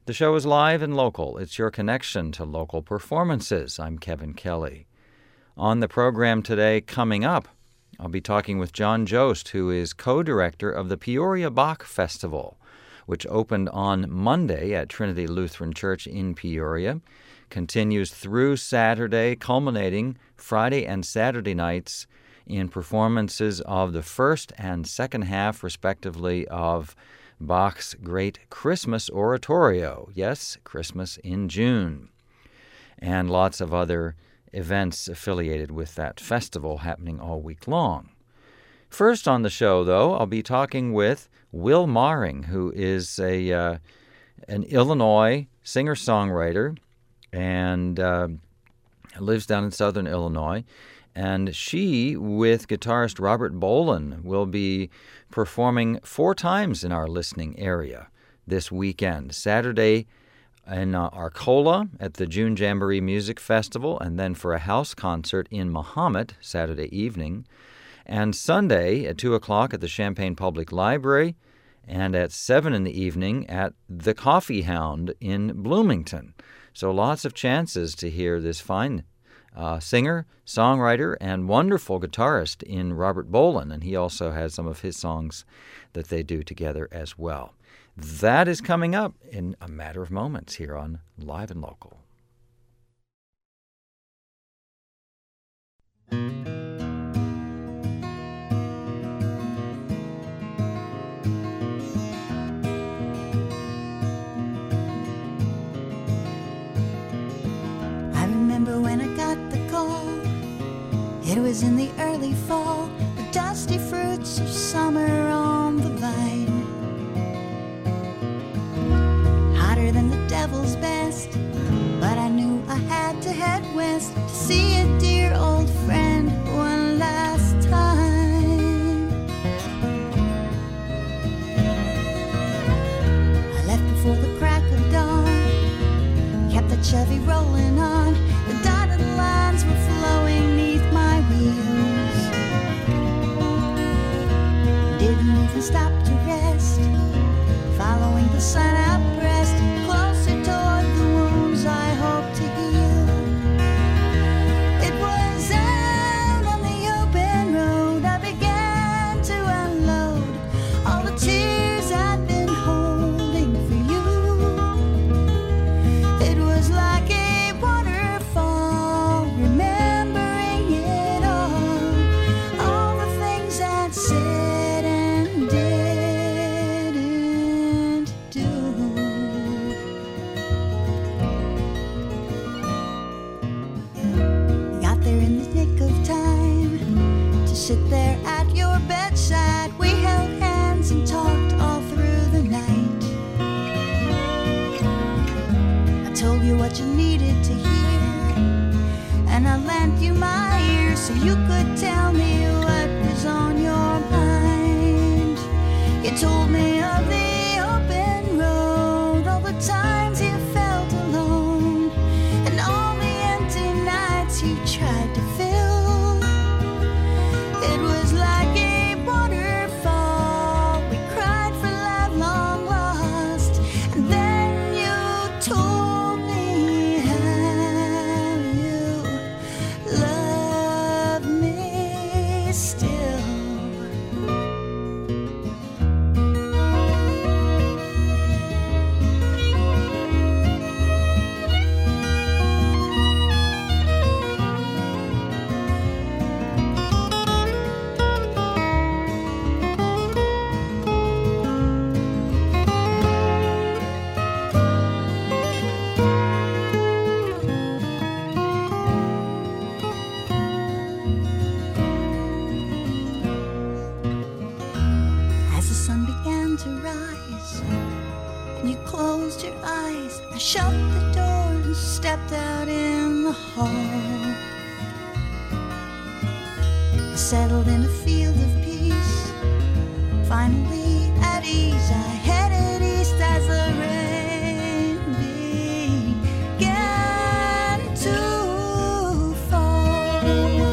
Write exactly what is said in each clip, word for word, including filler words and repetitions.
The show is live and local. It's your connection to local performances. I'm Kevin Kelly. On the program today, coming up, I'll be talking with John Jost, who is co-director of the Peoria Bach Festival, which opened on Monday at Trinity Lutheran Church in Peoria, continues through Saturday, culminating Friday and Saturday nights in performances of the first and second half, respectively, of Bach's great Christmas oratorio. Yes, Christmas in June. And lots of other events affiliated with that festival happening all week long. First on the show, though, I'll be talking with Will Maring, who is a uh, an Illinois singer-songwriter and uh, lives down in southern Illinois. And she, with guitarist Robert Boland, will be performing four times in our listening area this weekend. Saturday in uh, Arcola at the June Jamboree Music Festival, and then for a house concert in Mahomet Saturday evening, and Sunday at two o'clock at the Champaign Public Library, and at seven in the evening at the Coffee Hound in Bloomington. So lots of chances to hear this fine uh, singer, songwriter, and wonderful guitarist in Robert Boland, and he also has some of his songs that they do together as well. That is coming up in a matter of moments here on Live and Local. I remember when I got the call. It was in the early fall, the dusty fruits of summer on the vine. Than the devil's best, but I knew I had to head west to see a dear old friend one last time. I left before the crack of dawn, kept the Chevy rolling on. The dotted lines were flowing neath my wheels. Didn't even stop to rest, following the sun out pressed closer toward the wounds I hope to heal. It was out on the open road I began to unload all the tears I'd been holding for you. It was like a waterfall, remembering it all, all the things I'd said and didn't do. Got there in the nick of time to sit there at your bedside. We held hands and talked all through the night. I told you what you needed to hear, and I lent you my ear so you could tell me what was on your mind. You told me of the open road, all the times you felt alone, and all the empty nights you tried to fill. It was like a waterfall, we cried for love long lost, and then you told me how you love me still. As the sun began to rise and you closed your eyes, I shut the door and stepped out in the hall. I settled in a field of peace, finally at ease. I headed east as the rain began to fall.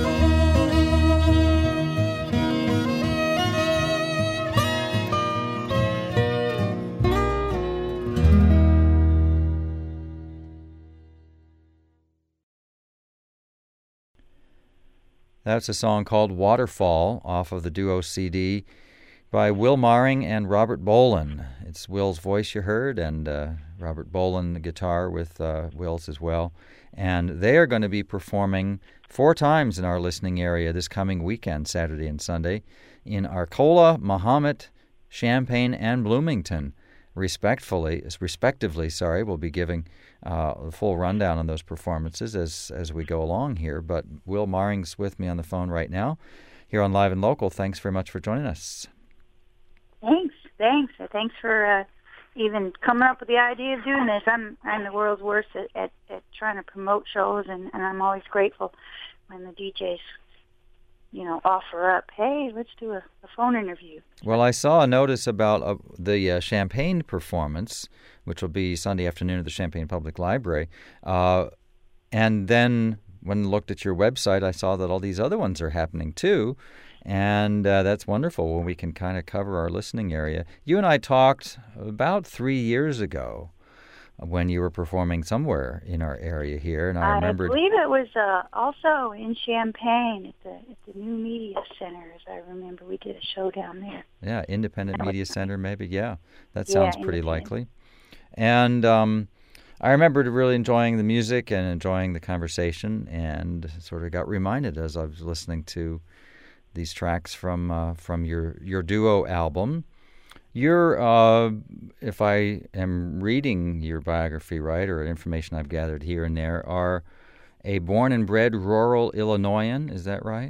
That's a song called Waterfall off of the duo C D by Will Maring and Robert Bolan. It's Will's voice you heard, and uh, Robert Bolan, the guitar with uh, Will's as well. And they are going to be performing four times in our listening area this coming weekend, Saturday and Sunday, in Arcola, Mahomet, Champaign, and Bloomington. Respectfully, respectively, sorry, we'll be giving uh, a full rundown on those performances as as we go along here. But Will Maring's with me on the phone right now, here on Live and Local. Thanks very much for joining us. Thanks, thanks, thanks for uh, even coming up with the idea of doing this. I'm I'm the world's worst at, at, at trying to promote shows, and, and I'm always grateful when the D Js, you know, offer up, hey, let's do a, a phone interview. Well, I saw a notice about uh, the uh, Champaign performance, which will be Sunday afternoon at the Champaign Public Library. Uh, and then when I looked at your website, I saw that all these other ones are happening too. And uh, that's wonderful when we can kind of cover our listening area. You and I talked about three years ago when you were performing somewhere in our area here, and I, I remembered... believe it was uh, also in Champaign at the, at the New Media Center, as I remember. We did a show down there. Yeah, Independent Media Center, maybe. Yeah, that Yeah, sounds pretty likely. And um, I remembered really enjoying the music and enjoying the conversation, and sort of got reminded as I was listening to these tracks from uh, from your, your duo album. You're, uh, if I am reading your biography right, or information I've gathered here and there, are a born and bred rural Illinoisan. Is that right?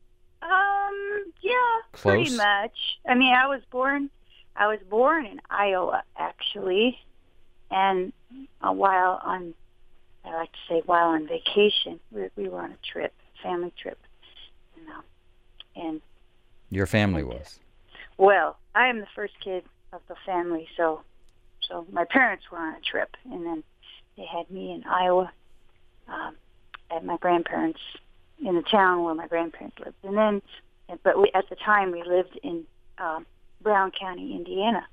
Um, yeah, Close? pretty much. I mean, I was born, I was born in Iowa, actually, and uh, while on, I like to say, while on vacation, we, we were on a trip, family trip, you know, and Your family was? Well, I am the first kid of the family, so so my parents were on a trip, and then they had me in Iowa um, at my grandparents, in the town where my grandparents lived. And then, but we, at the time, we lived in um, Brown County, Indiana.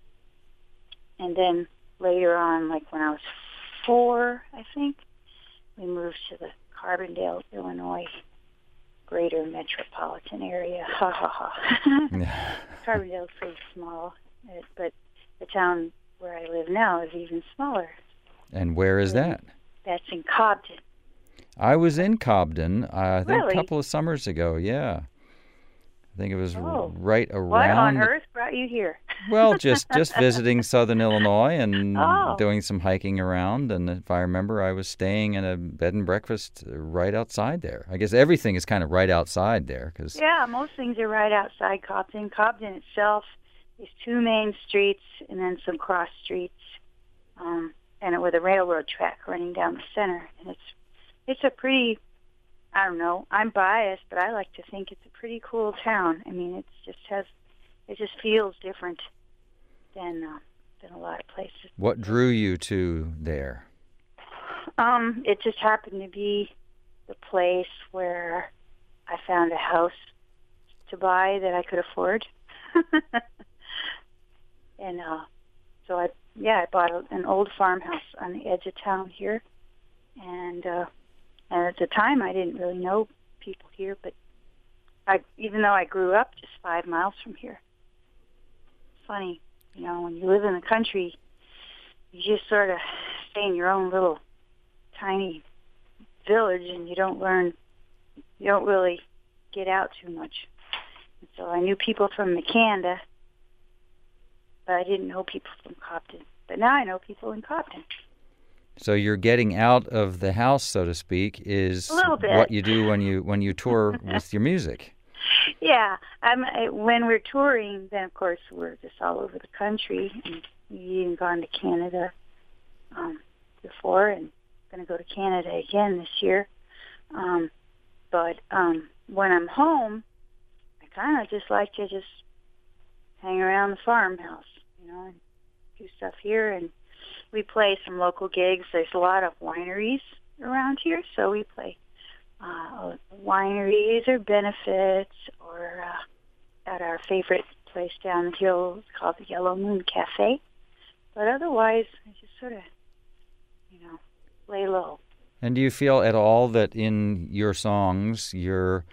And then later on, like when I was four, I think, we moved to the Carbondale, Illinois greater metropolitan area. Ha ha ha. Yeah. Carbondale is pretty small, uh, but the town where I live now is even smaller. And where is that? That's in Cobden. I was in Cobden, uh, I think Really? a couple of summers ago, yeah. I think it was Oh. right around... What on earth brought you here? Well, just, just visiting southern Illinois and Oh. doing some hiking around. And if I remember, I was staying in a bed and breakfast right outside there. I guess everything is kind of right outside there. Cause, Yeah, most things are right outside Cobden. Cobden itself is two main streets and then some cross streets, um, and with a railroad track running down the center. And it's it's a pretty, I don't know, I'm biased, but I like to think it's a pretty cool town. I mean, it just has, it just feels different than uh, than a lot of places. What drew you to there? Um, it just happened to be the place where I found a house to buy that I could afford. and uh, so I, yeah, I bought a, an old farmhouse on the edge of town here. And, uh, and at the time, I didn't really know people here, but I, even though I grew up just five miles from here. It's funny, you know, when you live in the country, you just sort of stay in your own little tiny village, and you don't learn, you don't really get out too much. And so I knew people from Makanda, but I didn't know people from Cobden. But now I know people in Cobden. So you're getting out of the house, so to speak, is A little bit. what you do when you when you tour with your music. Yeah, I'm, I, when we're touring, then of course we're just all over the country, and we've even gone to Canada um, before, and going to go to Canada again this year. Um, but um, when I'm home, I kind of just like to just hang around the farmhouse, you know, and do stuff here. And we play some local gigs. There's a lot of wineries around here, so we play uh, wineries or benefits, or uh, at our favorite place down the hill. It's called the Yellow Moon Cafe. But otherwise, I just sort of, you know, lay low. And do you feel at all that in your songs you're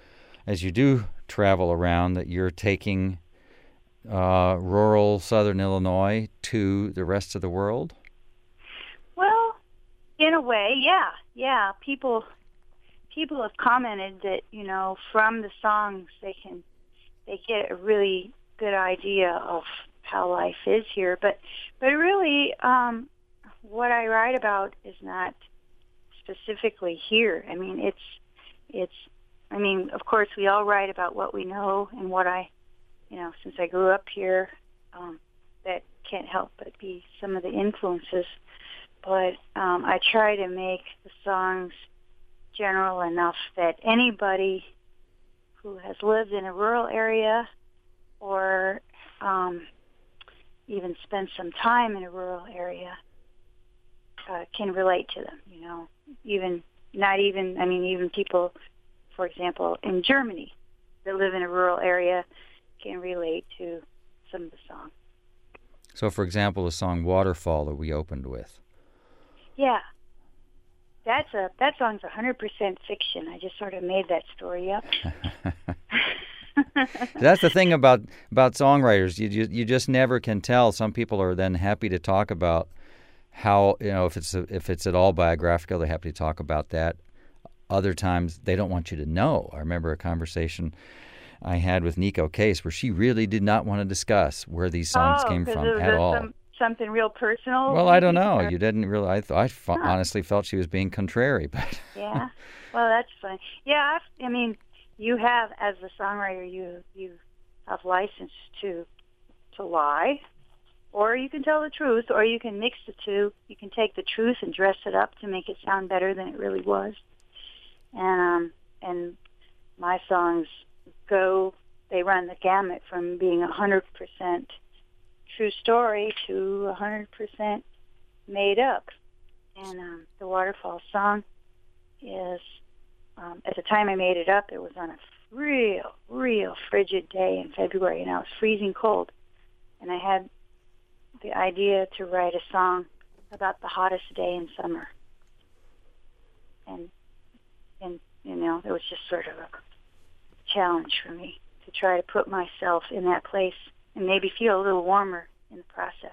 as you do travel around, that you're taking uh, rural southern Illinois to the rest of the world? Well, in a way, yeah, yeah. People, people have commented that, you know, from the songs they can, they get a really good idea of how life is here. But, but really, um, what I write about is not specifically here. I mean, it's, it's. I mean, of course, we all write about what we know and what I, you know, since I grew up here, um, that can't help but be some of the influences. But um, I try to make the songs general enough that anybody who has lived in a rural area or um, even spent some time in a rural area uh, can relate to them, you know, even, not even, I mean, even people, for example, in Germany that live in a rural area can relate to some of the songs. So, for example, the song Waterfall that we opened with. Yeah. That's a that song's one hundred percent fiction. I just sort of made that story up. That's the thing about about songwriters. You, you you just never can tell. Some people are then happy to talk about how, you know, if it's a, if it's at all biographical, they're happy to talk about that. Other times they don't want you to know. I remember a conversation I had with Nico Case where she really did not want to discuss where these songs oh, came from it was at a, all. Some, something real personal. Well, I don't know. You didn't really. I, th- I f- huh. honestly felt she was being contrary, but yeah. Well, that's fine. Yeah, I, I mean, you have, as a songwriter, you you have license to to lie, or you can tell the truth, or you can mix the two. You can take the truth and dress it up to make it sound better than it really was. And um, and my songs go. They run the gamut from being a hundred percent true story to a hundred percent made up. And um, the Waterfall song is, um, at the time I made it up, it was on a real, real frigid day in February, and I was freezing cold. And I had the idea to write a song about the hottest day in summer. And, and you know, it was just sort of a challenge for me to try to put myself in that place and maybe feel a little warmer in the process.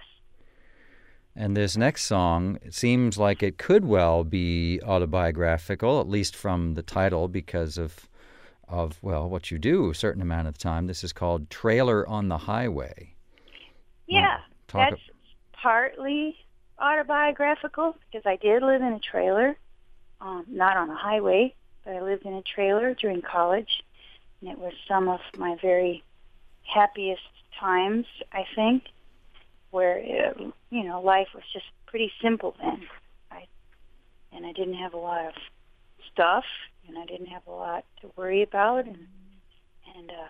And this next song, it seems like it could well be autobiographical, at least from the title, because of, of well, what you do a certain amount of the time. This is called Trailer on the Highway. Yeah, Talk that's partly autobiographical because I did live in a trailer, um, not on a highway, but I lived in a trailer during college, and it was some of my very happiest times, I think, where, it, you know, life was just pretty simple then. I, and I didn't have a lot of stuff, and I didn't have a lot to worry about, and and uh,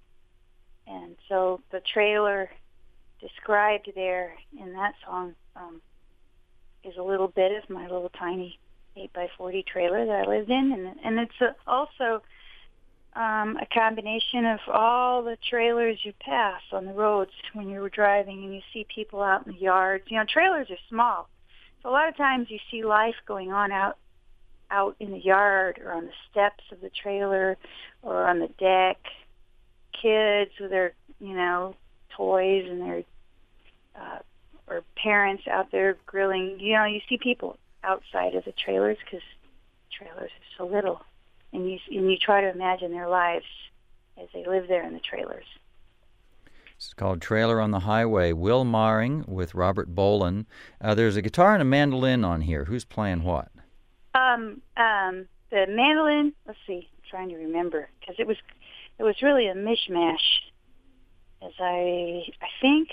and so the trailer described there in that song um, is a little bit of my little tiny eight by forty trailer that I lived in, and and it's a, also um, a combination of all the trailers you pass on the roads when you were driving, and you see people out in the yards. You know, trailers are small, so a lot of times you see life going on out out in the yard or on the steps of the trailer or on the deck. Kids with their, you know, toys and their uh, or parents out there grilling. You know, you see people outside of the trailers because trailers are so little, and you and you try to imagine their lives as they live there in the trailers. It's called Trailer on the Highway. Will Maring with Robert Boland. Uh, there's a guitar and a mandolin on here. Who's playing what? Um, um, the mandolin. Let's see. I'm trying to remember because it was it was really a mishmash. As I I think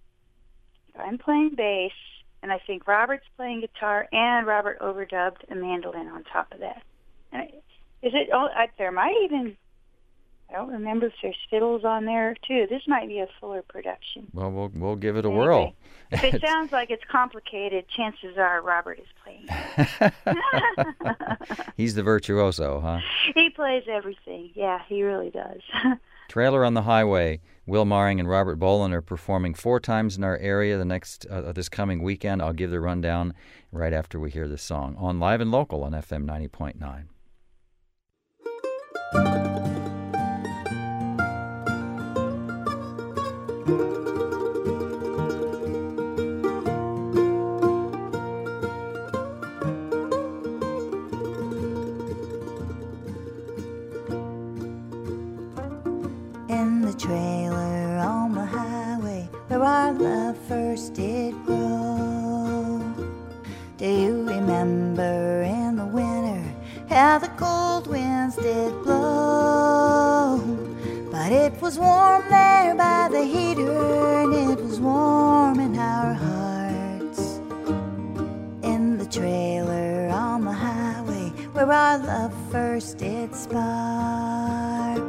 I'm playing bass, and I think Robert's playing guitar, and Robert overdubbed a mandolin on top of that. And is it? Oh, I, there might even. I don't remember if there's fiddles on there too. This might be a fuller production. Well, we'll we'll give it a anyway, whirl. If it sounds like it's complicated, chances are Robert is playing. He's the virtuoso, huh? He plays everything. Yeah, he really does. Trailer on the Highway. Will Maring and Robert Boland are performing four times in our area the next uh, this coming weekend. I'll give the rundown right after we hear this song on Live and Local on F M ninety point nine. trailer on the highway where our love first did grow. Do you remember in the winter how the cold winds did blow? But it was warm there by the heater, and it was warm in our hearts. In the trailer on the highway where our love first did spark.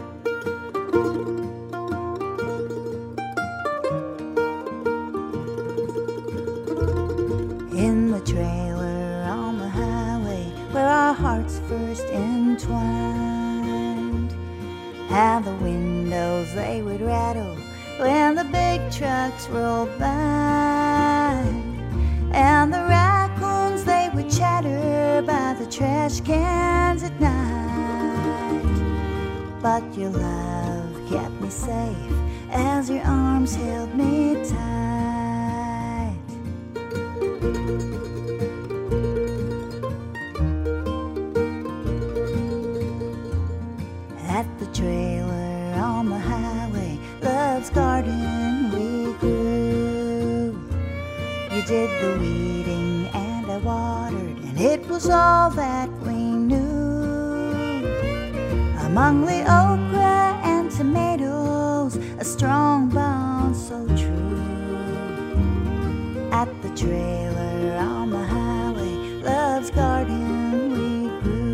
In the trailer on the highway where our hearts first entwined, how the windows they would rattle when the big trucks rolled by, and the raccoons they would chatter by the trash cans at night. But your love kept me safe as your arms held me tight. At the trailer on the highway, love's garden we grew. You did the weeding and I watered, and it was all that we knew. Among the okra and tomatoes, a strong bond so true. At the trailer on the highway, love's garden we grew.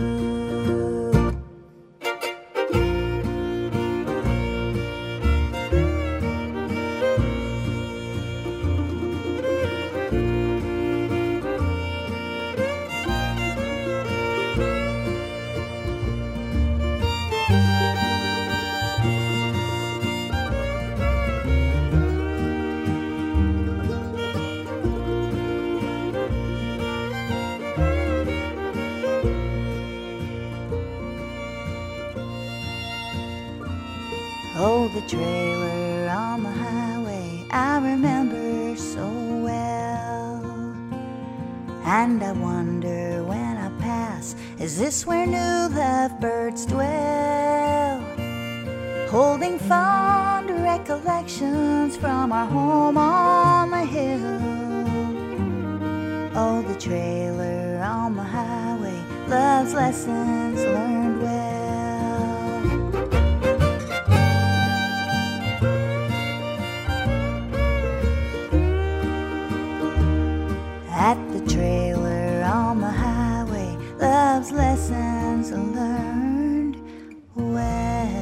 Oh, the trailer on the highway I remember so well. And I wonder when I pass, is this where new lovebirds dwell? Holding fond recollections from our home on the hill. Oh, the trailer on the highway, love's lessons learned well. At the trailer on the highway, love's lessons learned well.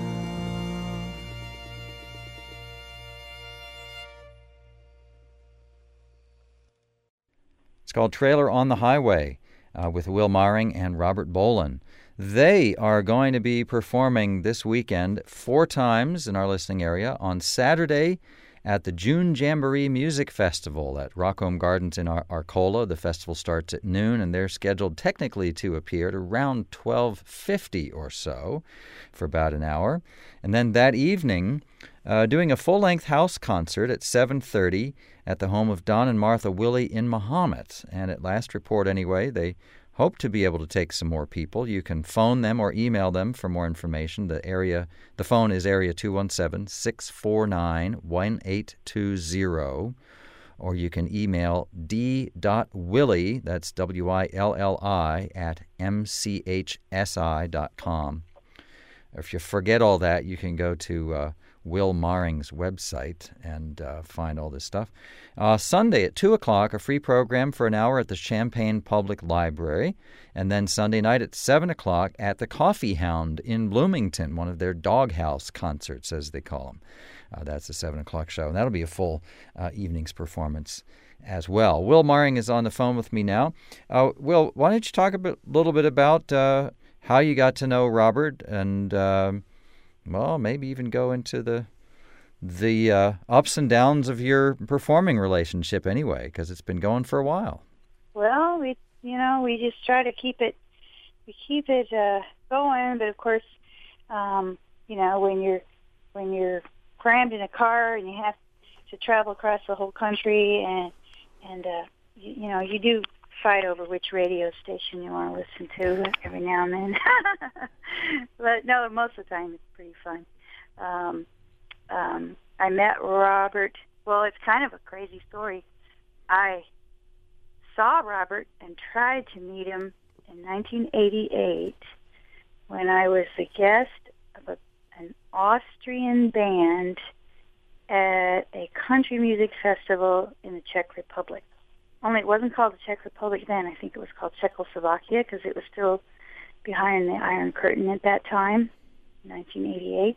It's called Trailer on the Highway uh, with Will Maring and Robert Boland. They are going to be performing this weekend four times in our listening area. On Saturday at the June Jamboree Music Festival at Rockholm Gardens in Ar- Arcola. The festival starts at noon, and they're scheduled technically to appear at around twelve fifty or so for about an hour. And then that evening, uh, doing a full-length house concert at seven thirty at the home of Don and Martha Willey in Mahomet. And at last report anyway, they hope to be able to take some more people. You can phone them or email them for more information. The area, the phone is area two one seven, six four nine, one eight two zero. Or you can email d.willi, that's W I L L I, at m c h s i dot com. If you forget all that, you can go to uh, Will Maring's website and uh, find all this stuff. Uh, Sunday at two o'clock, a free program for an hour at the Champaign Public Library. And then Sunday night at seven o'clock at the Coffee Hound in Bloomington, one of their doghouse concerts, as they call them. Uh, that's the seven o'clock show. And that'll be a full uh, evening's performance as well. Will Maring is on the phone with me now. Uh, Will, why don't you talk a bit, little bit about uh, how you got to know Robert and... Um, Well, maybe even go into the the uh, ups and downs of your performing relationship anyway, because it's been going for a while. Well, we, you know, we just try to keep it, we keep it uh, going. But of course, um, you know, when you're when you're crammed in a car and you have to travel across the whole country, and and uh, you, you know, you do fight over which radio station you want to listen to every now and then. But no, most of the time it's pretty fun. Um, um, I met Robert. Well, it's kind of a crazy story. I saw Robert and tried to meet him in nineteen eighty-eight when I was the guest of a, an Austrian band at a country music festival in the Czech Republic. Only it wasn't called the Czech Republic then. I think it was called Czechoslovakia because it was still behind the Iron Curtain at that time, nineteen eighty-eight.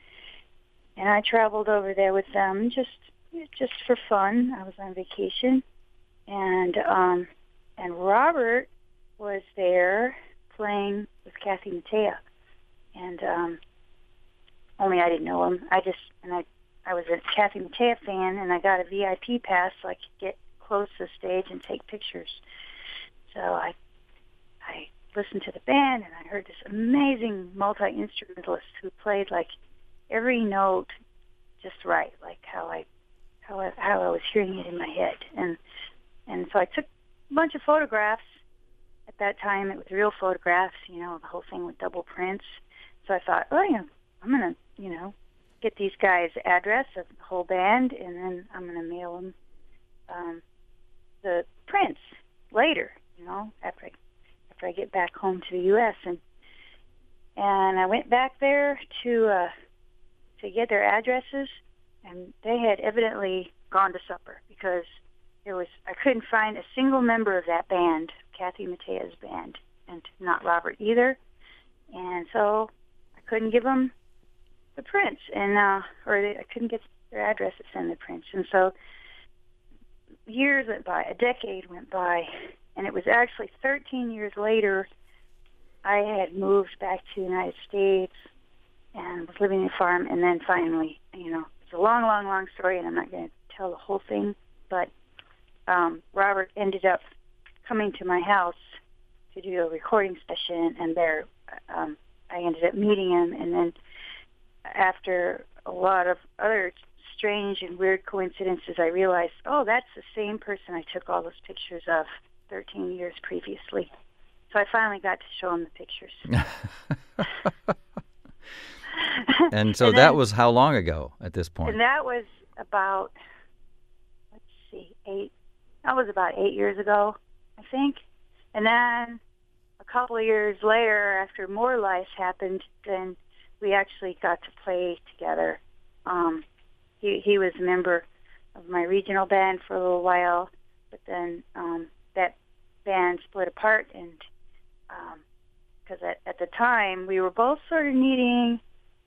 And I traveled over there with them just just for fun. I was on vacation. And um, and Robert was there playing with Kathy Mattea. And um, only I didn't know him. I just, and I, I was a Kathy Mattea fan, and I got a V I P pass so I could get close to the stage and take pictures. So I I listened to the band, and I heard this amazing multi-instrumentalist who played like every note just right, like how I how I, how I was hearing it in my head. And and so I took a bunch of photographs. At that time, it was real photographs, you know, the whole thing with double prints. So I thought, oh, yeah, I'm going to, you know, get these guys' address of the whole band, and then I'm going to mail them um, the prints later, you know, after I, after I get back home to the U S And and I went back there to uh, to get their addresses, and they had evidently gone to supper because there was I couldn't find a single member of that band, Kathy Mattea's band, and not Robert either. And so I couldn't give them the prints, and uh, or they, I couldn't get their address to send the prints. And so years went by, a decade went by, and it was actually thirteen years later I had moved back to the United States and was living in a farm, and then finally, you know, it's a long, long, long story, and I'm not going to tell the whole thing, but um, Robert ended up coming to my house to do a recording session, and there um, I ended up meeting him, and then after a lot of other strange and weird coincidences, I realized, oh, that's the same person I took all those pictures of thirteen years previously. So I finally got to show him the pictures. And so and that then, was how long ago at this point? And that was about, let's see, eight, that was about eight years ago, I think. And then a couple of years later, after more life happened, then we actually got to play together. Um, he, he was a member of my regional band for a little while, but then um, that band split apart, and because um, at, at the time we were both sort of needing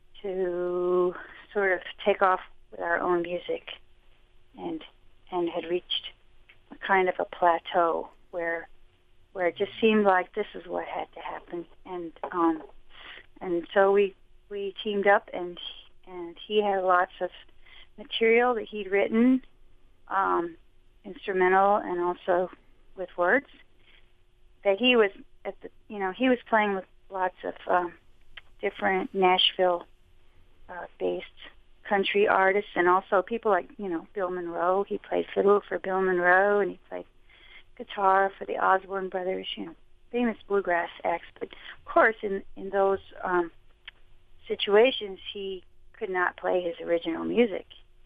to sort of take off with our own music, and and had reached a kind of a plateau where where it just seemed like this is what had to happen, and um, and so we we teamed up, and and he had lots of material that he'd written, um, instrumental and also with words, that he was at the you know he was playing with lots of um, different Nashville uh, based country artists, and also people like you know Bill Monroe. He played fiddle for Bill Monroe, and he played guitar for the Osborne Brothers, you know, famous bluegrass acts. But of course, in in those um, situations, he could not play his original music.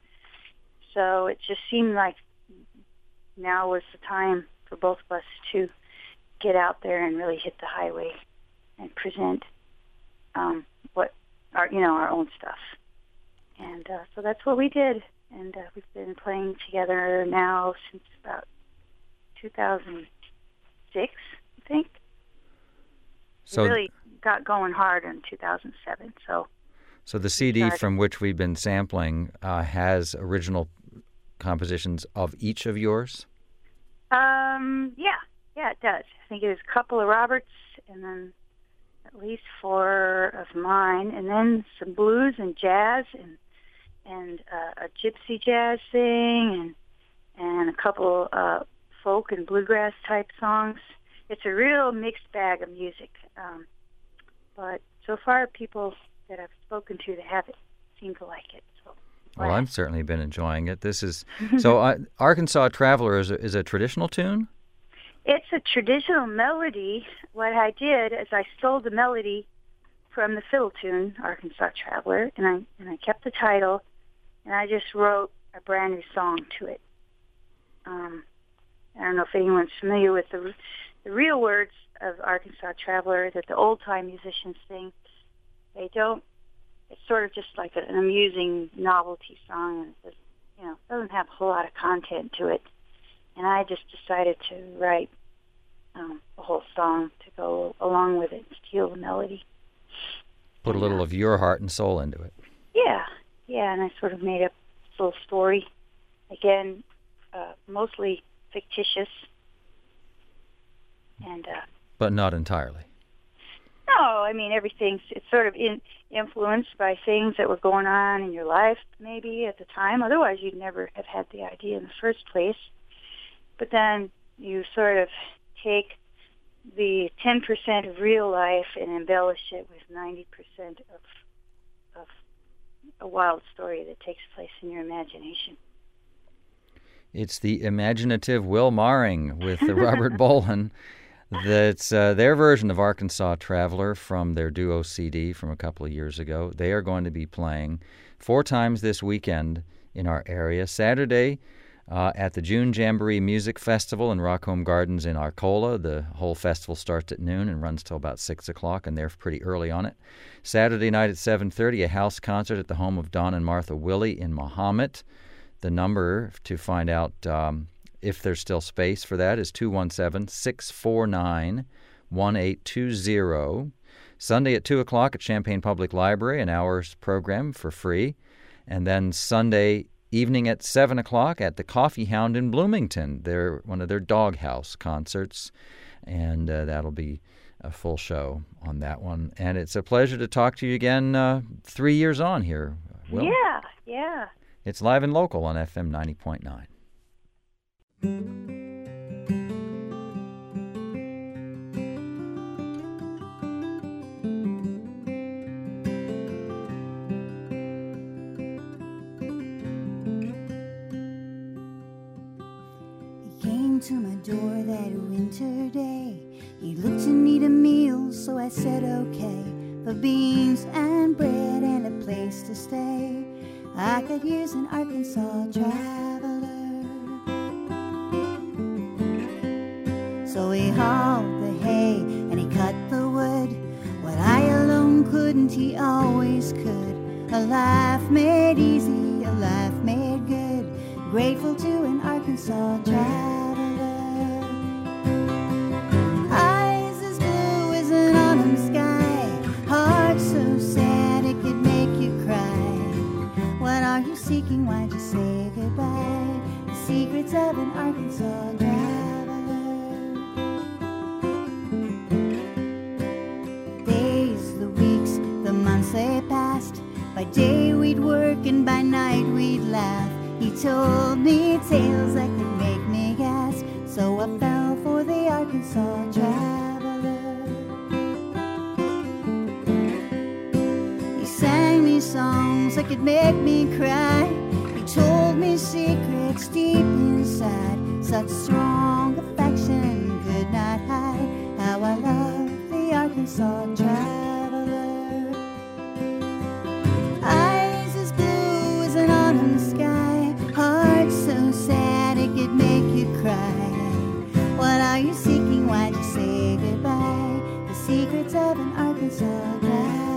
So it just seemed like now was the time for both of us to get out there and really hit the highway and present um, what our you know our own stuff. And uh, so that's what we did, and uh, we've been playing together now since about two thousand six, I think. So we really got going hard in two thousand seven. So, so the C D started. From which we've been sampling uh, has original compositions of each of yours? Um, yeah, yeah, it does. I think it was a couple of Roberts, and then at least four of mine, and then some blues and jazz, and and uh, a gypsy jazz thing, and and a couple uh, folk and bluegrass type songs. It's a real mixed bag of music, um, but so far people that I've spoken to that have it seem to like it. So, well, I've certainly been enjoying it. This is so. Uh, Arkansas Traveler is a, is a traditional tune. It's a traditional melody. What I did is I stole the melody from the fiddle tune, Arkansas Traveler, and I and I kept the title, and I just wrote a brand new song to it. Um, I don't know if anyone's familiar with the the real words of Arkansas Traveler that the old-time musicians sing. They don't, it's sort of just like an amusing novelty song, and it just, you know, doesn't have a whole lot of content to it. And I just decided to write um, a whole song to go along with it, steal the melody. Put a little of your heart and soul into it. Yeah, yeah, and I sort of made up a little story. Again, uh, mostly fictitious. And uh, but not entirely. No, I mean, everything's, it's sort of in, influenced by things that were going on in your life, maybe, at the time. Otherwise, you'd never have had the idea in the first place. But then you sort of take the ten percent of real life and embellish it with ninety percent of, of a wild story that takes place in your imagination. It's the imaginative Will Maring with the Robert Bolan. That's uh, their version of Arkansas Traveler from their duo C D from a couple of years ago. They are going to be playing four times this weekend in our area. Saturday uh, at the June Jamboree Music Festival in Rockholm Gardens in Arcola. The whole festival starts at noon and runs till about six o'clock, and they're pretty early on it. Saturday night at seven thirty, a house concert at the home of Don and Martha Willey in Mahomet. The number to find out um, if there's still space for that is two one seven, six four nine, one eight two zero. Sunday at two o'clock at Champaign Public Library, an hour's program for free. And then Sunday evening at seven o'clock at the Coffee Hound in Bloomington. They're one of their doghouse concerts, and uh, that'll be a full show on that one. And it's a pleasure to talk to you again uh, three years on here, Will. Yeah, yeah. It's live and local on F M ninety point nine. He came to my door that winter day. He looked to need a meal, so I said okay. For beans and bread and a place to stay, I could use an Arkansas Traveler. So he hauled the hay and he cut the wood. What I alone couldn't, he always could. A life made easy, a life made good. Grateful to an Arkansas Traveler. Eyes as blue as an autumn sky, heart so sad it could make you cry. What are you seeking? Why'd you say goodbye? The secrets of an Arkansas Traveler. Days, the weeks, the months they passed. By day we'd work and by night we'd laugh. He told me tales that could make me gasp. So I fell for the Arkansas Traveler. He sang me songs that could make me cry. He told me secrets deep inside. Such strong affection could not hide. How I love the Arkansas Traveler. Eyes as blue as an autumn sky, heart so sad it could make you cry. What are you seeking? Why'd you say goodbye? The secrets of an Arkansas Traveler.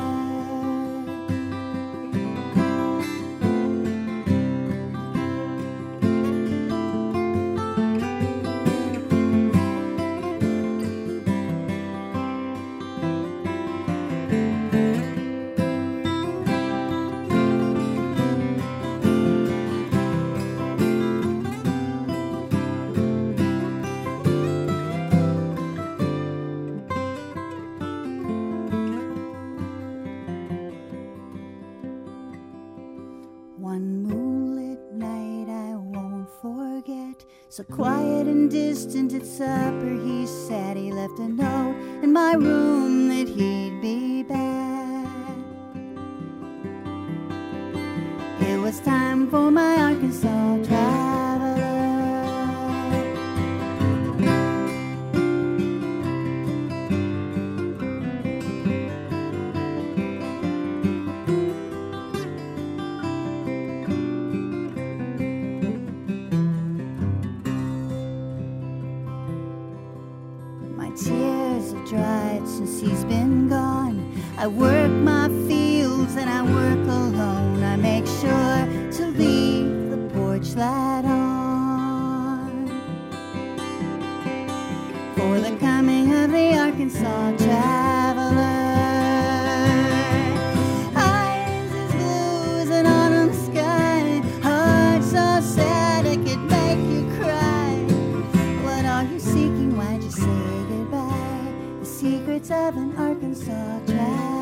So quiet and distant at supper he sat. He left a note in my room that he'd be back. It was time for my Arkansas Traveler. tears have dried since he's been gone. I work my fields and I work alone. I make sure to leave the porch light on for the coming of the Arkansas traveler. Eyes as blue as an autumn sky, heart so sad it could make you cry. What are you seeking? Why'd you say goodbye? The secrets of an Arkansas traveler.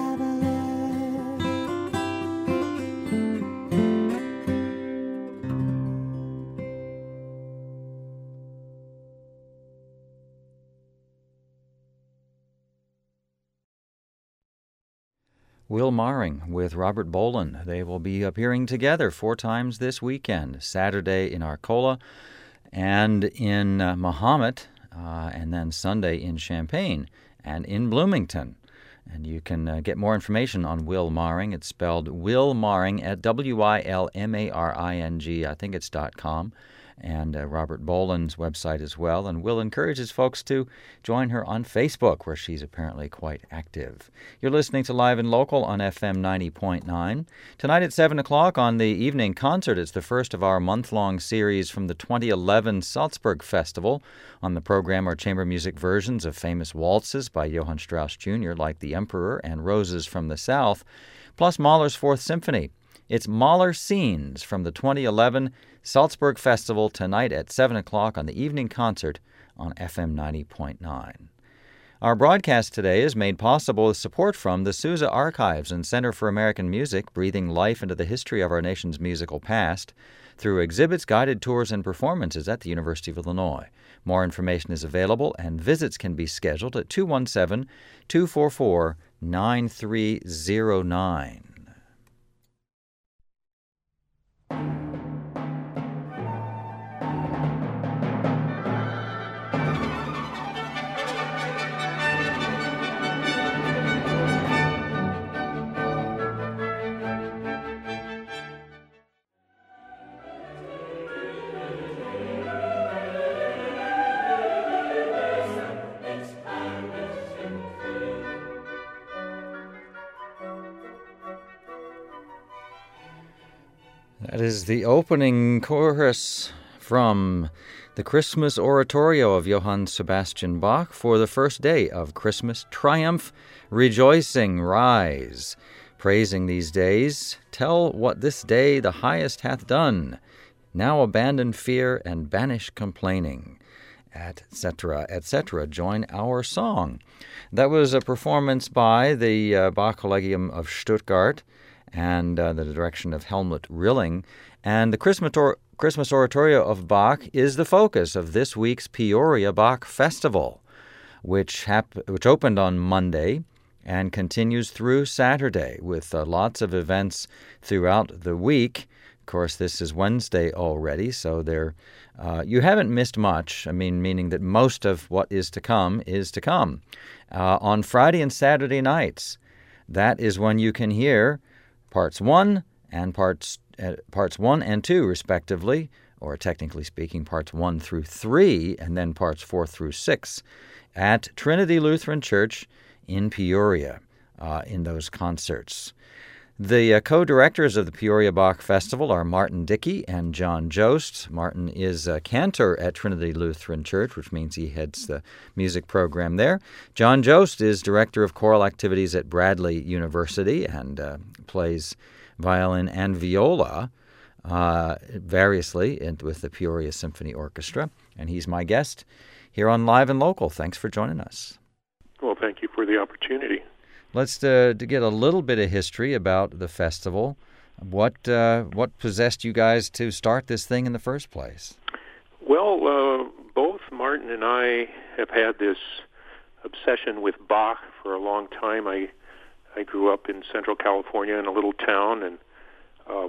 Will Maring with Robert Boland. They will be appearing together four times this weekend, Saturday in Arcola and in uh, Mahomet, uh, and then Sunday in Champaign and in Bloomington. And you can uh, get more information on Will Maring. It's spelled Will Maring at W I L M A R I N G, I think it's dot com, and uh, Robert Boland's website as well. And Will encourages folks to join her on Facebook, where she's apparently quite active. You're listening to Live and Local on F M ninety point nine. Tonight at seven o'clock on the evening concert, it's the first of our month-long series from the twenty eleven Salzburg Festival. On the program are chamber music versions of famous waltzes by Johann Strauss Junior, like The Emperor and Roses from the South, plus Mahler's Fourth Symphony. It's Mahler Scenes from the twenty eleven Salzburg Festival tonight at seven o'clock on the evening concert on F M ninety point nine. Our broadcast today is made possible with support from the Sousa Archives and Center for American Music, breathing life into the history of our nation's musical past through exhibits, guided tours, and performances at the University of Illinois. More information is available, and visits can be scheduled at two one seven, two four four, nine three zero nine. That is the opening chorus from the Christmas oratorio of Johann Sebastian Bach for the first day of Christmas. Triumph, rejoicing, rise, praising these days. Tell what this day the highest hath done. Now abandon fear and banish complaining, et cetera, et cetera. Join our song. That was a performance by the uh, Bach Collegium of Stuttgart and uh, the direction of Helmut Rilling. And the Christmas, or- Christmas Oratorio of Bach is the focus of this week's Peoria Bach Festival, which, hap- which opened on Monday and continues through Saturday with uh, lots of events throughout the week. Of course, this is Wednesday already, so there uh, you haven't missed much. I mean, meaning that most of what is to come is to come. Uh, on Friday and Saturday nights, that is when you can hear parts one and parts uh, parts one and two, respectively, or technically speaking, parts one through three, and then parts four through six, at Trinity Lutheran Church in Peoria uh, in those concerts. The uh, co-directors of the Peoria Bach Festival are Martin Dickey and John Jost. Martin is a cantor at Trinity Lutheran Church, which means he heads the music program there. John Jost is director of choral activities at Bradley University and uh, plays violin and viola uh, variously in, with the Peoria Symphony Orchestra. And he's my guest here on Live and Local. Thanks for joining us. Well, thank you for the opportunity. Let's uh, to get a little bit of history about the festival. What uh, what possessed you guys to start this thing in the first place? Well, uh, both Martin and I have had this obsession with Bach for a long time. I I grew up in Central California in a little town, and uh,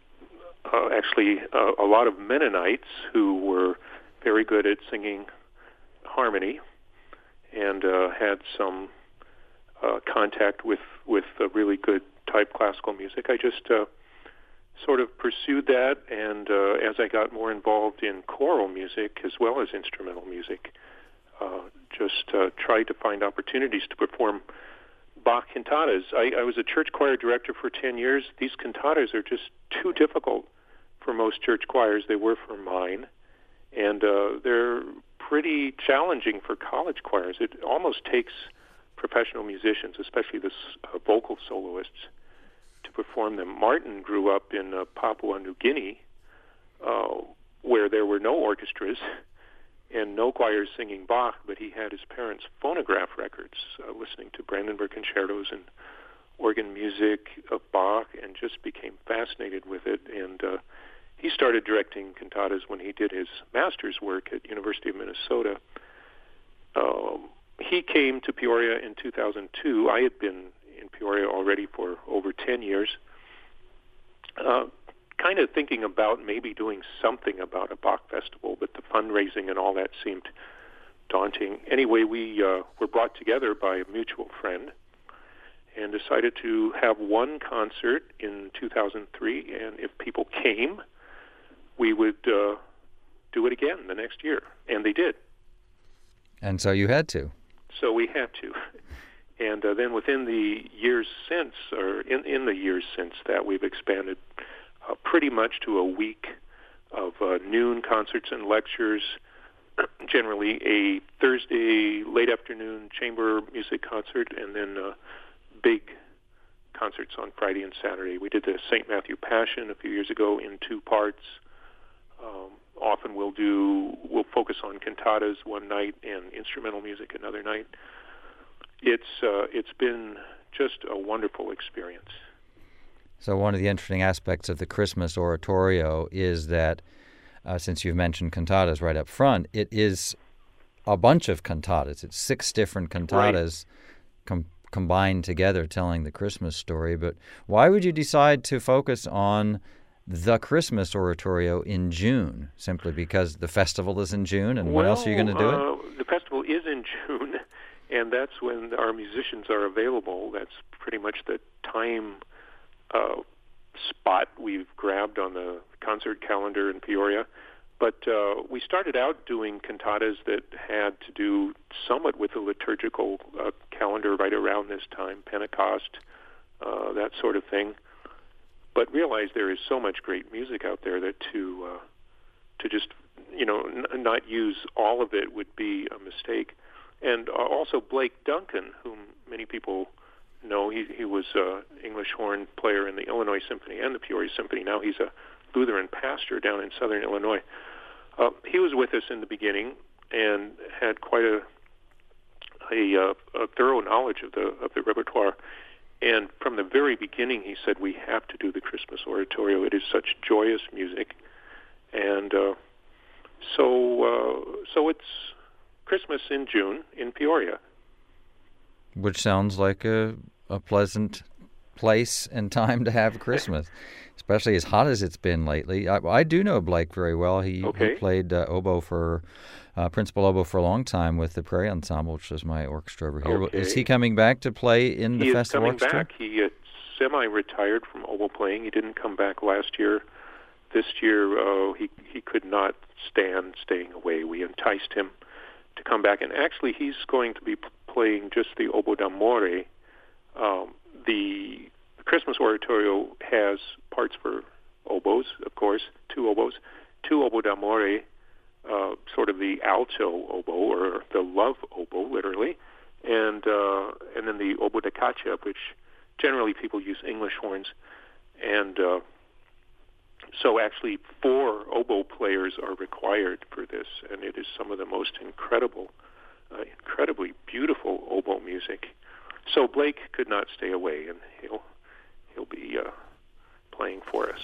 uh, actually uh, a lot of Mennonites who were very good at singing harmony, and uh, had some Uh, contact with with uh, really good type classical music. I just uh, sort of pursued that, and uh, as I got more involved in choral music as well as instrumental music, uh, just uh, tried to find opportunities to perform Bach cantatas. I, I was a church choir director for ten years. These cantatas are just too difficult for most church choirs. They were for mine. And uh, they're pretty challenging for college choirs. It almost takes professional musicians, especially the uh, vocal soloists, to perform them. Martin grew up in uh, Papua New Guinea, uh, where there were no orchestras and no choirs singing Bach, but he had his parents' phonograph records, uh, listening to Brandenburg concertos and organ music of Bach, and just became fascinated with it. And uh, he started directing cantatas when he did his master's work at University of Minnesota. Um, he came to Peoria in two thousand two. I had been in Peoria already for over ten years, uh, kind of thinking about maybe doing something about a Bach festival, but the fundraising and all that seemed daunting. Anyway, we uh, were brought together by a mutual friend and decided to have one concert in two thousand three, and if people came, we would uh, do it again the next year, and they did. And so you had to. So we had to. And uh, then within the years since, or in, in the years since that, we've expanded uh, pretty much to a week of uh, noon concerts and lectures, generally a Thursday late afternoon chamber music concert, and then uh, big concerts on Friday and Saturday. We did the Saint Matthew Passion a few years ago in two parts. Um, often we'll do, we'll focus on cantatas one night and instrumental music another night. It's uh, it's been just a wonderful experience. So one of the interesting aspects of the Christmas oratorio is that, uh, since you've mentioned cantatas right up front, it is a bunch of cantatas. It's six different cantatas right. com- combined together telling the Christmas story. But why would you decide to focus on the Christmas oratorio in June? Simply because the festival is in June, and well, when else are you going to do uh, it? The festival is in June, and that's when our musicians are available. That's pretty much the time uh, spot we've grabbed on the concert calendar in Peoria. But uh, we started out doing cantatas that had to do somewhat with the liturgical uh, calendar right around this time, Pentecost, uh, that sort of thing. But realize there is so much great music out there that to uh, to just you know n- not use all of it would be a mistake. And uh, also Blake Duncan, whom many people know, he he was an English horn player in the Illinois Symphony and the Peoria Symphony. Now he's a Lutheran pastor down in Southern Illinois. Uh, he was with us in the beginning and had quite a a, uh, a thorough knowledge of the of the repertoire. And from the very beginning, he said, we have to do the Christmas oratorio. It is such joyous music. And uh, so uh, so it's Christmas in June in Peoria. Which sounds like a, a pleasant place and time to have Christmas, especially as hot as it's been lately. I, I do know Blake very well. He, okay. he played uh, oboe for... Uh, principal oboe for a long time with the Prairie Ensemble, which is my orchestra over here. Okay. Is he coming back to play in the he festival orchestra? He is coming back. He uh, semi-retired from oboe playing. He didn't come back last year. This year, uh, he he could not stand staying away. We enticed him to come back, and actually, he's going to be p- playing just the oboe d'amore. Um, the Christmas oratorio has parts for oboes, of course, two oboes, two oboe d'amore. Uh, sort of the alto oboe, or the love oboe, literally, and uh, and then the oboe da caccia, which generally people use English horns. And uh, so actually four oboe players are required for this, and it is some of the most incredible, uh, incredibly beautiful oboe music. So Blake could not stay away, and he'll, he'll be uh, playing for us.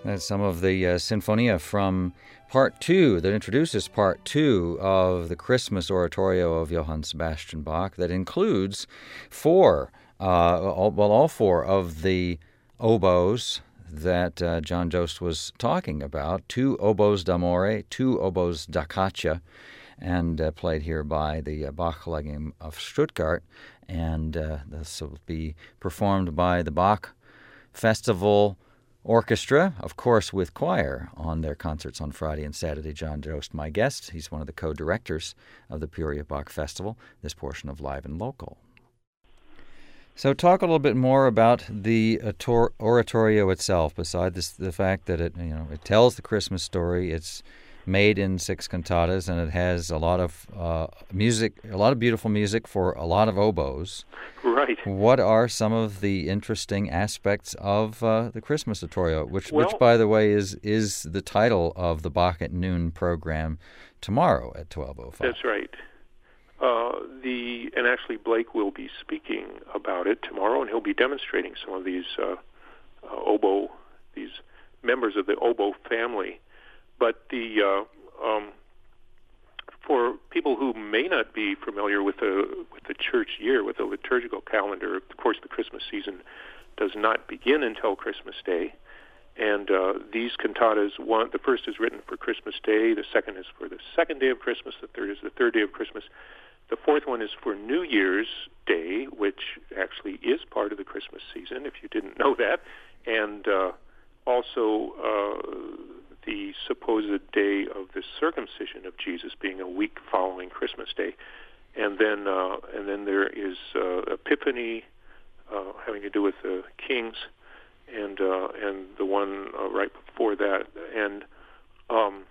That's some of the uh, Sinfonia from Part Two that introduces Part Two of the Christmas Oratorio of Johann Sebastian Bach. That includes four, uh, all, well, all four of the oboes that uh, John Jost was talking about: two oboes d'amore, two oboes da caccia, and uh, played here by the uh, Bach Collegium of Stuttgart. And uh, this will be performed by the Bach Festival Orchestra, of course, with choir on their concerts on Friday and Saturday. John Jost, my guest. He's one of the co-directors of the Peoria Bach Festival, this portion of Live and Local. So talk a little bit more about the oratorio itself, beside this, the fact that it, you know, it tells the Christmas story. It's made in six cantatas, and it has a lot of uh, music, a lot of beautiful music for a lot of oboes. Right. What are some of the interesting aspects of uh, the Christmas oratorio, which, well, which, by the way, is is the title of the Bach at Noon program tomorrow at twelve oh five? That's right. Uh, the and actually Blake will be speaking about it tomorrow, and he'll be demonstrating some of these uh, uh, oboe, these members of the oboe family. But the uh, um, for people who may not be familiar with the with the church year, with the liturgical calendar, of course, the Christmas season does not begin until Christmas Day. And uh, these cantatas, one, the first is written for Christmas Day, the second is for the second day of Christmas, the third is the third day of Christmas. The fourth one is for New Year's Day, which actually is part of the Christmas season, if you didn't know that. And uh, also uh, the supposed day of the circumcision of Jesus being a week following Christmas Day. And then uh, and then there is uh, Epiphany, uh, having to do with the kings, and uh, and the one uh, right before that. And um,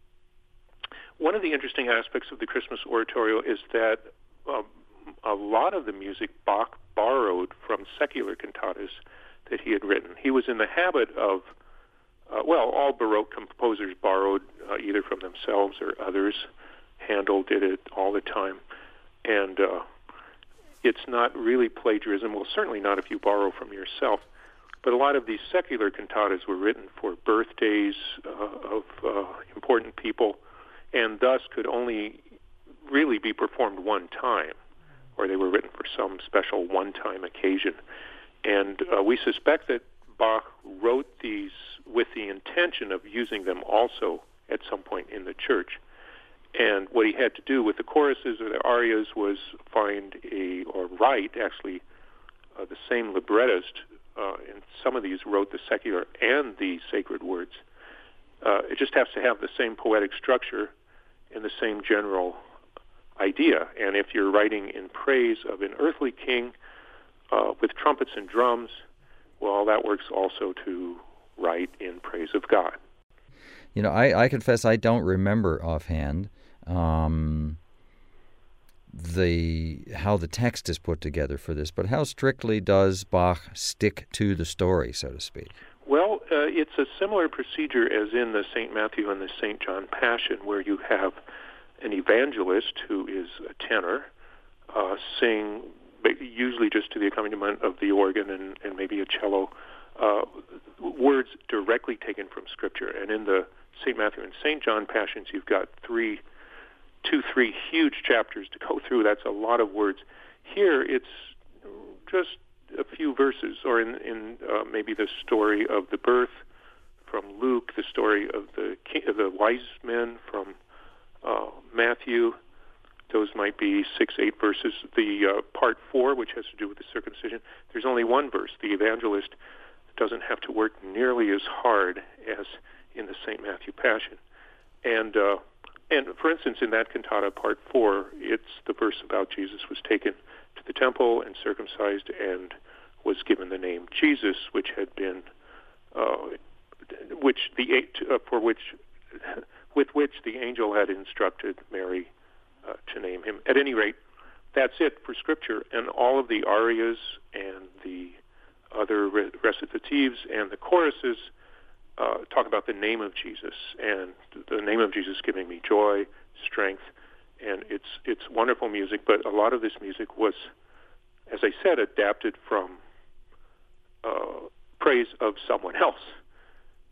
one of the interesting aspects of the Christmas oratorio is that um, a lot of the music Bach borrowed from secular cantatas that he had written. He was in the habit of, uh, well, all Baroque composers borrowed uh, either from themselves or others. Handel did it all the time. And uh, it's not really plagiarism, well, certainly not if you borrow from yourself. But a lot of these secular cantatas were written for birthdays uh, of uh, important people, and thus could only really be performed one time, or they were written for some special one-time occasion. And uh, we suspect that Bach wrote these with the intention of using them also at some point in the church. And what he had to do with the choruses or the arias was find a, or write, actually, uh, the same librettist, uh, and some of these wrote the secular and the sacred words. Uh, it just has to have the same poetic structure and the same general idea. And if you're writing in praise of an earthly king uh, with trumpets and drums, well, that works also to write in praise of God. You know, I, I confess I don't remember offhand um, the how the text is put together for this, but how strictly does Bach stick to the story, so to speak? Well, uh, it's a similar procedure as in the Saint Matthew and the Saint John Passion, where you have an evangelist who is a tenor uh, sing, usually just to the accompaniment of the organ and, and maybe a cello, uh, words directly taken from Scripture. And in the Saint Matthew and Saint John Passions, you've got three, two, three huge chapters to go through. That's a lot of words. Here, it's just a few verses, or in, in uh, maybe the story of the birth from Luke, the story of the of the wise men from uh, Matthew. Those might be six, eight verses. The uh, part four, which has to do with the circumcision, there's only one verse. The evangelist doesn't have to work nearly as hard as in the Saint Matthew Passion. And uh, and for instance, in that cantata, part four, it's the verse about Jesus was taken to the temple and circumcised and was given the name Jesus, which had been, uh, which the uh, for which, with which the angel had instructed Mary uh, to name him. At any rate, that's it for Scripture, and all of the arias and the other re- recitatives and the choruses uh, talk about the name of Jesus, and the name of Jesus giving me joy, strength, and it's it's wonderful music. But a lot of this music was, as I said, adapted from uh, praise of someone else.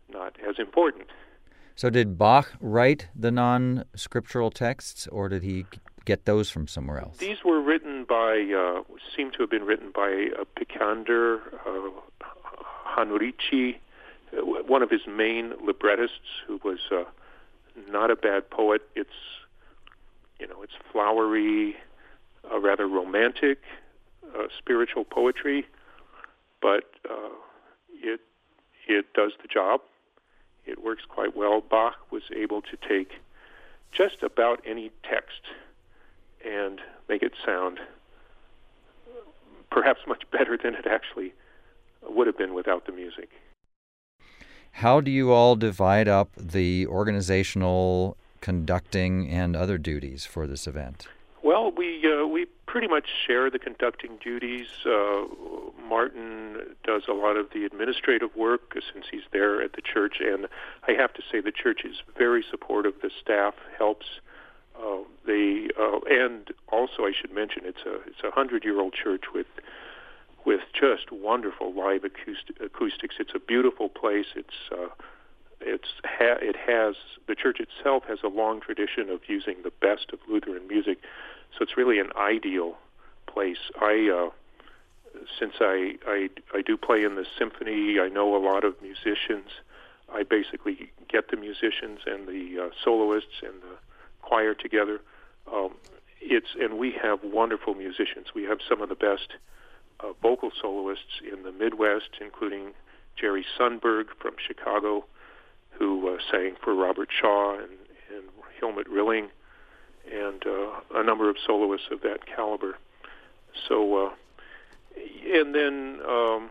not as important. So did Bach write the non-scriptural texts, or did he get those from somewhere else? These were written by, uh, seem to have been written by uh, Picander, uh, Hanurici, one of his main librettists, who was uh, not a bad poet. It's, you know, it's flowery, uh, rather romantic, uh, spiritual poetry, but uh, it it does the job. It works quite well. Bach was able to take just about any text and make it sound perhaps much better than it actually would have been without the music. How do you all divide up the organizational, conducting, and other duties for this event? Well, we uh, we pretty much share the conducting duties. Uh, Martin does a lot of the administrative work since he's there at the church, and I have to say the church is very supportive. The staff helps. Uh, they uh, and also I should mention it's a it's a hundred-year-old church with with just wonderful live acoustic, acoustics. It's a beautiful place. It's uh, it's ha- it has the church itself has a long tradition of using the best of Lutheran music, so it's really an ideal place. I uh, since I, I I do play in the symphony, I know a lot of musicians. I basically get the musicians and the uh, soloists and the choir together. Um, it's and we have wonderful musicians. We have some of the best uh, vocal soloists in the Midwest, including Jerry Sundberg from Chicago, who uh, sang for Robert Shaw and, and Helmut Rilling, and uh, a number of soloists of that caliber. So, uh, and then, um,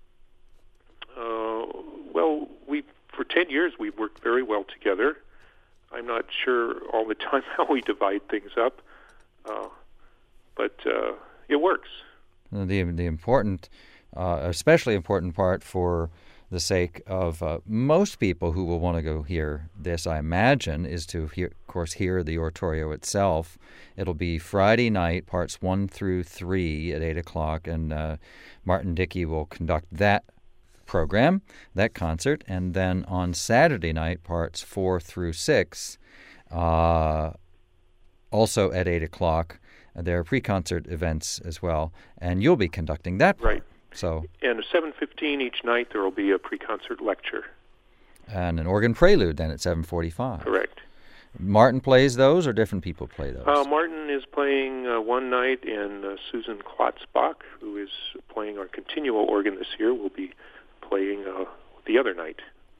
uh, well, we for ten years we've worked very well together. I'm not sure all the time how we divide things up, uh, but uh, it works. The the important, uh, especially important part for the sake of uh, most people who will want to go hear this, I imagine, is to, hear, of course, hear the oratorio itself. It'll be Friday night, parts one through three at eight o'clock, and uh, Martin Dickey will conduct that program, that concert, and then on Saturday night, parts four through six, uh, also at eight o'clock. There are pre-concert events as well, and you'll be conducting that part. Right. So, and at seven fifteen each night there will be a pre-concert lecture. And an organ prelude then at seven forty-five. Correct. Martin plays those, or different people play those? Uh, Martin is playing uh, one night, and uh, Susan Klotzbach, who is playing our continual organ this year, will be playing uh, the other night.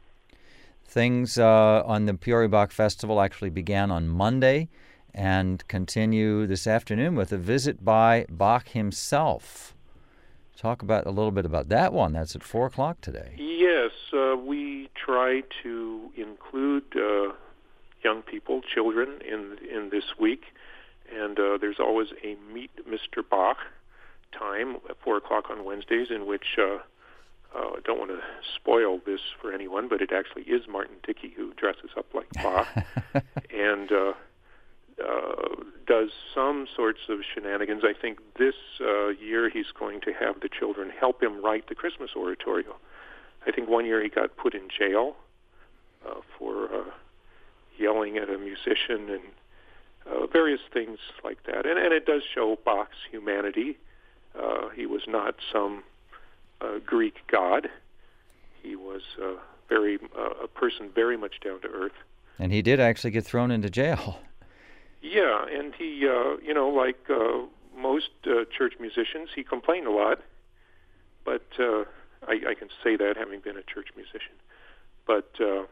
Things uh, on the Peoria Bach Festival actually began on Monday and continue this afternoon with a visit by Bach himself. Talk about a little bit about that one. That's at four o'clock today. Yes, uh, we try to include uh, young people, children, in in this week, and uh, there's always a Meet Mister Bach time at four o'clock on Wednesdays, in which uh, uh, I don't want to spoil this for anyone, but it actually is Martin Dickey who dresses up like Bach and uh, uh, does some sorts of shenanigans. I think this uh, year he's going to have the children help him write the Christmas oratorio. I think one year he got put in jail uh, for uh, yelling at a musician and uh, various things like that. And, and it does show Bach's humanity. Uh, he was not some uh, Greek god. He was uh, very uh, a person very much down to earth. And he did actually get thrown into jail. Yeah, and he, uh, you know, like uh, most uh, church musicians, he complained a lot. But uh, I, I can say that having been a church musician. But uh,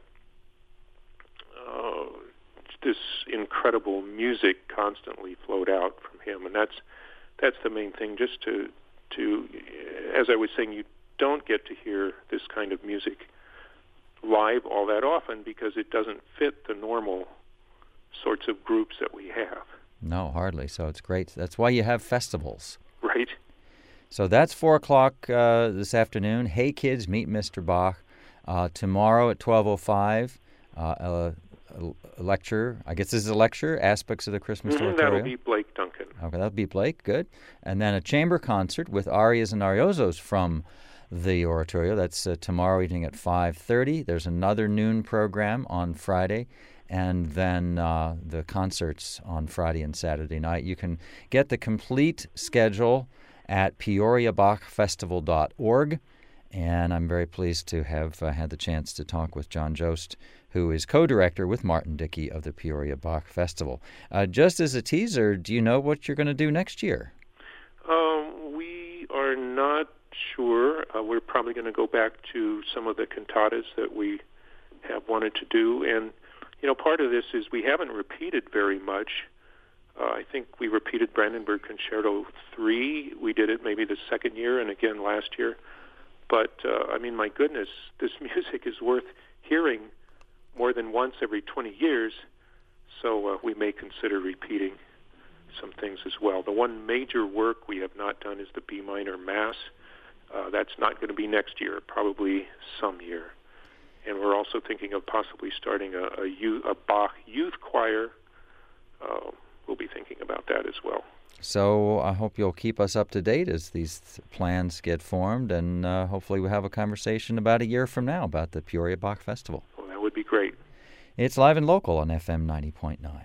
uh, this incredible music constantly flowed out from him, and that's that's the main thing. Just to to, as I was saying, you don't get to hear this kind of music live all that often because it doesn't fit the normal sorts of groups that we have. No, hardly. So it's great. That's why you have festivals. Right. So that's four o'clock uh, this afternoon. Hey Kids, Meet Mister Bach. Uh, tomorrow at twelve oh five, uh, a, a lecture. I guess this is a lecture, Aspects of the Christmas Mm-hmm, Oratorio. that'll be Blake Duncan. Okay, that'll be Blake. Good. And then a chamber concert with arias and ariozos from the oratorio. That's uh, tomorrow evening at five thirty. There's another noon program on Friday, and then uh, the concerts on Friday and Saturday night. You can get the complete schedule at peoria bach festival dot org, and I'm very pleased to have uh, had the chance to talk with John Jost, who is co-director with Martin Dickey of the Peoria Bach Festival. Uh, just as a teaser, do you know what you're going to do next year? Um, we are not sure. Uh, we're probably going to go back to some of the cantatas that we have wanted to do. And, you know, part of this is we haven't repeated very much. Uh, I think we repeated Brandenburg Concerto three. We did it maybe the second year and again last year. But, uh, I mean, my goodness, this music is worth hearing more than once every twenty years, so uh, we may consider repeating some things as well. The one major work we have not done is the B minor Mass. Uh, that's not going to be next year, probably some year. And we're also thinking of possibly starting a, a, youth, a Bach youth choir. Uh, we'll be thinking about that as well. So I hope you'll keep us up to date as these th- plans get formed, and uh, hopefully we'll have a conversation about a year from now about the Peoria Bach Festival. Well, that would be great. It's live and local on F M ninety point nine.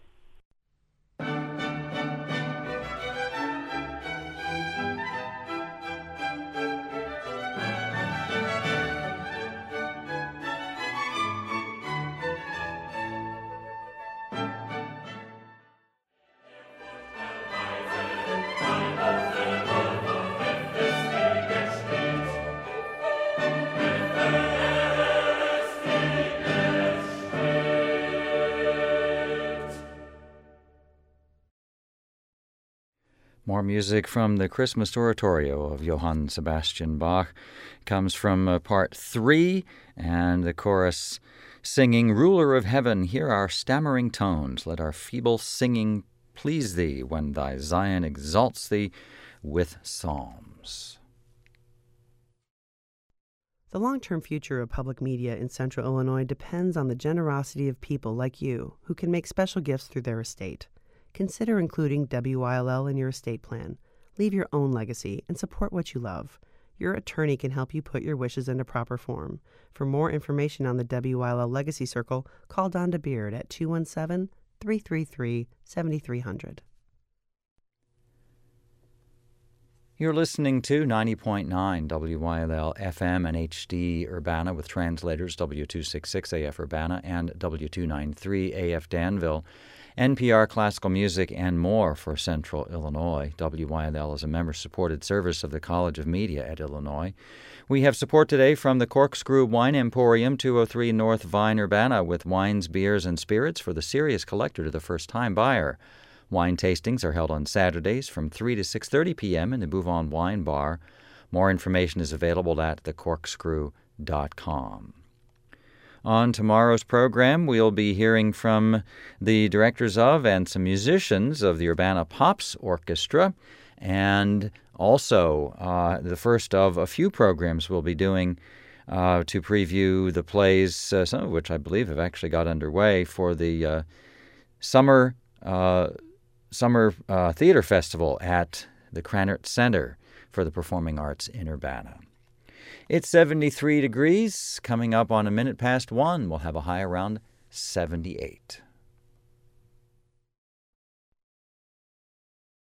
More music from the Christmas Oratorio of Johann Sebastian Bach comes from uh, part three, and the chorus singing, "Ruler of heaven, hear our stammering tones. Let our feeble singing please thee when thy Zion exalts thee with psalms." The long-term future of public media in Central Illinois depends on the generosity of people like you who can make special gifts through their estate. Consider including W Y L L in your estate plan. Leave your own legacy and support what you love. Your attorney can help you put your wishes into proper form. For more information on the W Y L L Legacy Circle, call Donda Beard at two one seven, three three three, seven three zero zero. You're listening to ninety point nine W Y L L F M and H D Urbana with translators W two sixty-six A F Urbana and W two ninety-three A F Danville. N P R Classical Music and more for Central Illinois. W Y L L is a member-supported service of the College of Media at Illinois. We have support today from the Corkscrew Wine Emporium, two oh three North Vine, Urbana, with wines, beers, and spirits for the serious collector to the first-time buyer. Wine tastings are held on Saturdays from three to six thirty p.m. in the Bouvon Wine Bar. More information is available at the corkscrew dot com. On tomorrow's program, we'll be hearing from the directors of and some musicians of the Urbana Pops Orchestra, and also uh, the first of a few programs we'll be doing uh, to preview the plays, uh, some of which I believe have actually got underway for the uh, summer uh, summer uh, theater festival at the Krannert Center for the Performing Arts in Urbana. It's seventy-three degrees. Coming up on a minute past one, we'll have a high around seventy-eight.